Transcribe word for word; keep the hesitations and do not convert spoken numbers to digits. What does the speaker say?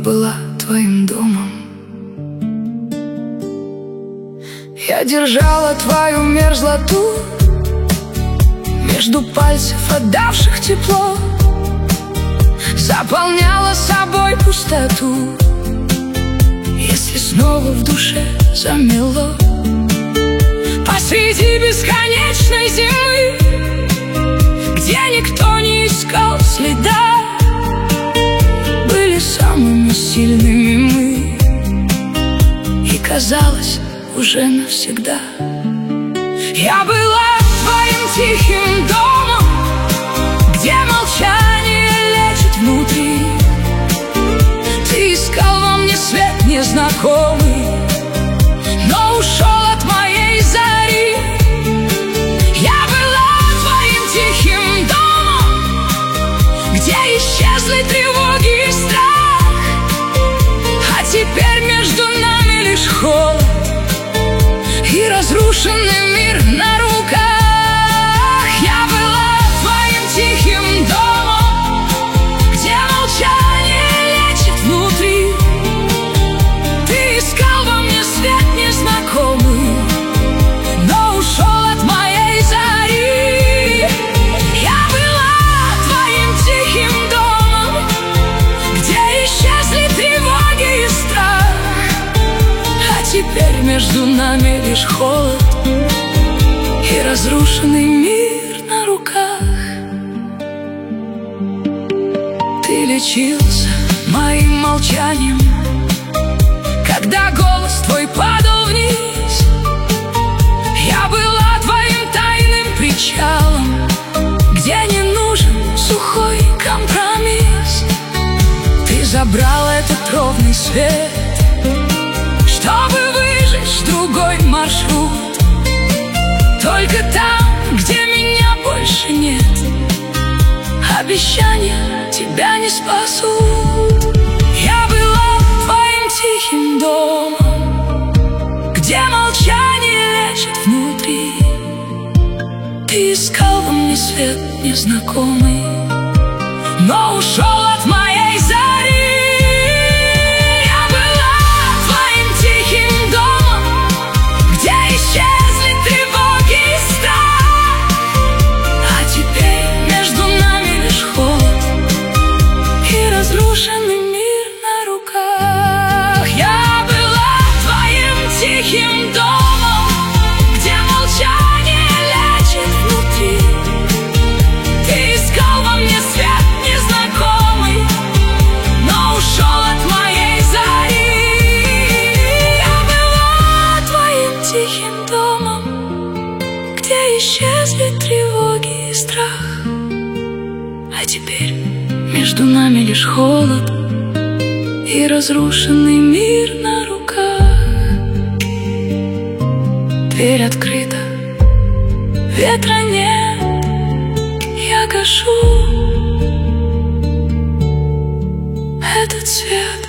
была твоим домом. Я держала твою мерзлоту между пальцев, отдавших тепло, заполняла собой пустоту, если снова в душе замело. Посреди бесконечной зимы, где никто не искал следа, были самыми сильными мы, и казалось, уже навсегда. Я была твоим тихим домом, где молчание лечит внутри. Ты искал во мне свет незнакомый, но ушел от моей зари. Я была твоим тихим домом, где исчезли тревоги и страх, а теперь между нами лишь холод и разрушенный мир на руках. Я была твоим тихим домом, где молчание лечит внутри. Ты искал во мне свет незнакомый, но ушел от моей зари. Я была твоим тихим домом, где исчезли тревоги и страх, а теперь между нами лишь холод и разрушенный мир на руках. Ты лечился моим молчанием, когда голос твой падал вниз. Я была твоим тайным причалом, где не нужен сухой компромисс. Ты забрал этот ровный свет, чтобы выжечь другой маршрут. Только там, где меня больше нет, обещания тебя не спасут. Я была твоим тихим домом, где молчание лечит внутри. Ты искал во мне свет незнакомый, но ушел от моей зари. Разрушенный мир на руках. Я была твоим тихим домом, где молчание лечит внутри. Ты искал во мне свет незнакомый, но ушел от моей зари. Я была твоим тихим домом, где исчезли тревоги и страх, а теперь между нами лишь холод и разрушенный мир на руках. Дверь открыта, ветра нет, я гашу этот свет.